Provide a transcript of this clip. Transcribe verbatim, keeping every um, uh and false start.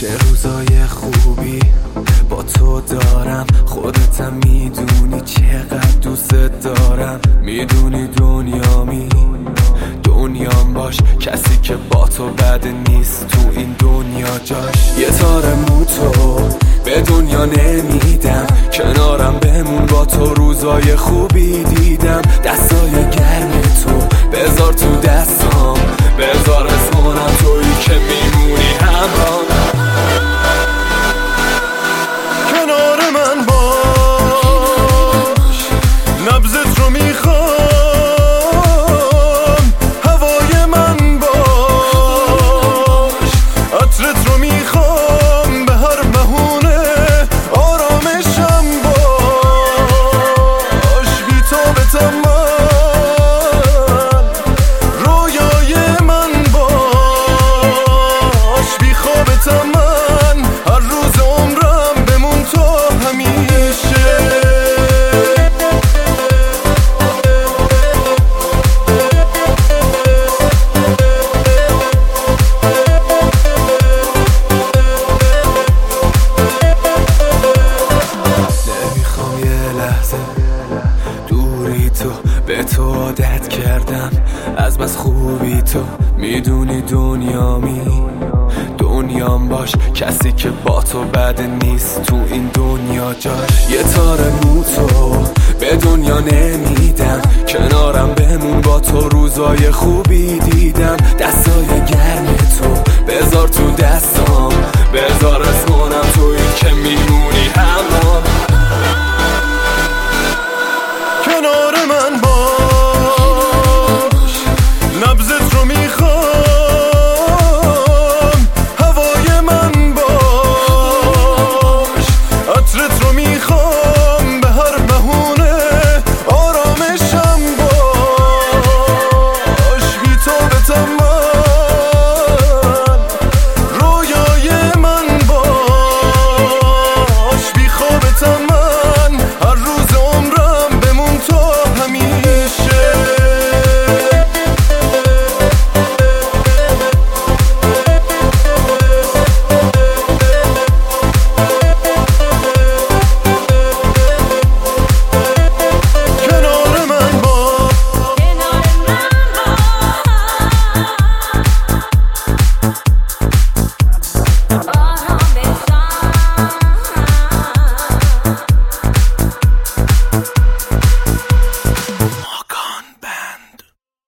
چه روزای خوبی با تو دارم، خودتم میدونی چقدر دوست دارم. میدونی دنیامی دنیام باش، کسی که با تو بد نیست تو این دنیا جاش. یه تار مو تو به دنیا نمیدم، کنارم بمون با تو روزای خوبی دیدم. دستای گرم تو بذار تو دستام، بذار اسمونم تویی که میمونی همراه. کنار من باش، نبضت رو میخوام، هوای من باش، عطرت رو میخوام، به هر بهونه آرامشم باش. بی تو به تمام رویای من باش، بی خوابت من هر روز عمرم بمون تو همیشه. نمیخوام یه لحظه دوری تو، به تو عادت کردم از بس خوبی تو. میدونی دنیامی دنیام باش، کسی که با تو بد نیست تو این دنیا جاش. یه تار مو تو به دنیا نمیدم، کنارم بمون با تو روزای خوبی دیدم. دستای گرم تو